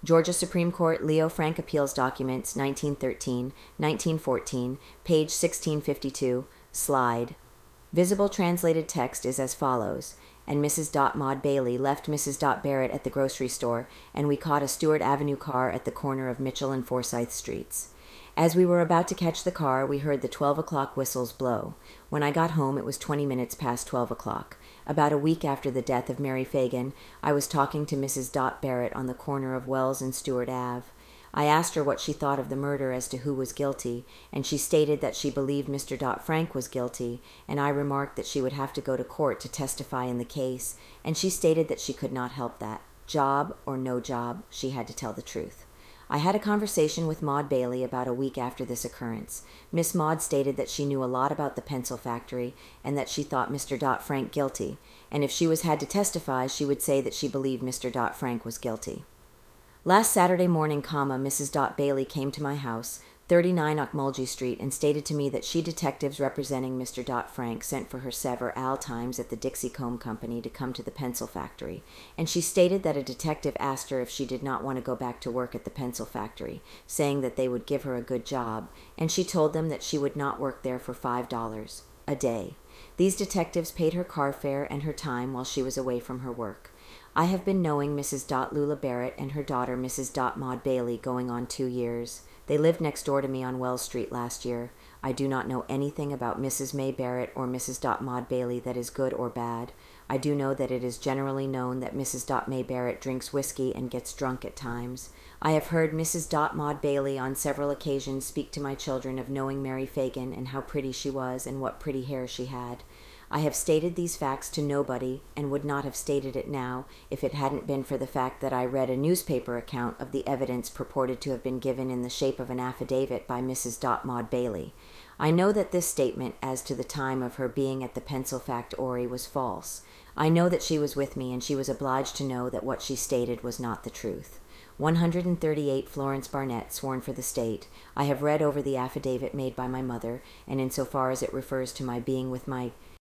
Georgia Supreme Court Leo Frank Appeals Documents, 1913, 1914, page 1652, slide. Visible translated text is as follows. And Mrs. Maud Bailey left Mrs. Barrett at the grocery store, and we caught a Stewart Avenue car at the corner of Mitchell and Forsyth Streets. As we were about to catch the car, we heard the 12 o'clock whistles blow. When I got home, it was 20 minutes past 12 o'clock. About a week after the death of Mary Fagan, I was talking to Mrs. Barrett on the corner of Wells and Stewart Ave. I asked her what she thought of the murder as to who was guilty, and she stated that she believed Mr. Frank was guilty, and I remarked that she would have to go to court to testify in the case, and she stated that she could not help that. Job or no job, she had to tell the truth. I had a conversation with Maud Bailey about a week after this occurrence. Miss Maud stated that she knew a lot about the pencil factory and that she thought Mr. Frank guilty, and if she was had to testify, she would say that she believed Mr. Frank was guilty. Last Saturday morning, Mrs. Bailey came to my house, 39 Ocmulgee Street, and stated to me that she detectives representing Mr. Frank sent for her several times at the Dixie Comb Company to come to the pencil factory, and she stated that a detective asked her if she did not want to go back to work at the pencil factory, saying that they would give her a good job, and she told them that she would not work there for $5 a day. These detectives paid her car fare and her time while she was away from her work. I have been knowing Mrs. Lula Barrett and her daughter Mrs. Maud Bailey going on 2 years. They lived next door to me on Wells Street last year. I do not know anything about Mrs. May Barrett or Mrs. Maud Bailey that is good or bad. I do know that it is generally known that Mrs. May Barrett drinks whiskey and gets drunk at times. I have heard Mrs. Maud Bailey on several occasions speak to my children of knowing Mary Fagan and how pretty she was and what pretty hair she had. I have stated these facts to nobody and would not have stated it now if it hadn't been for the fact that I read a newspaper account of the evidence purported to have been given in the shape of an affidavit by Mrs. Maud Bailey. I know that this statement as to the time of her being at the pencil factory was false. I know that she was with me and she was obliged to know that what she stated was not the truth. 138 Florence Barnett, sworn for the state. I have read over the affidavit made by my mother, and insofar as it refers to my being with my